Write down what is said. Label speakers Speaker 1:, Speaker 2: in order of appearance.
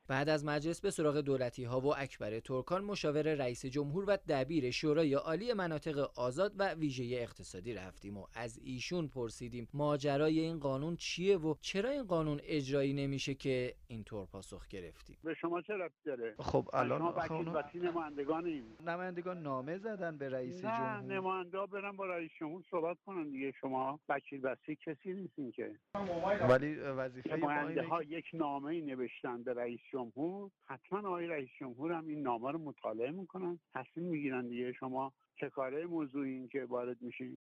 Speaker 1: بعد از مجلس به سراغ دولتی‌ها و اکبر ترکان مشاور رئیس جمهور و دبیر شورای عالی مناطق آزاد و ویژه اقتصادی رفتیم و از ایشون پرسیدیم ماجرای این قانون چیه و چرا این قانون اجرایی نمیشه که اینطور پاسخ گرفتیم.
Speaker 2: به شما چه ربطی داره؟
Speaker 3: خب الان
Speaker 2: شما وکیل وسی نمایندگانین.
Speaker 3: نمایندگان نامه زدن به رئیس
Speaker 2: نه،
Speaker 3: جمهور.
Speaker 2: نماینده برن با رئیس جمهور صحبت کنن دیگه. شما وکیل وسی کسی نیستین که.
Speaker 3: ولی وظیفه ما
Speaker 2: نماینده
Speaker 3: اینه
Speaker 2: ها یک نامه نوشتن به رئیس جمهور، حتما آقای رئیس جمهور هم این نامه رو مطالعه میکنن، تصمیم میگیرن دیگه. شما چه کاره موضوعی این که وارد میشین؟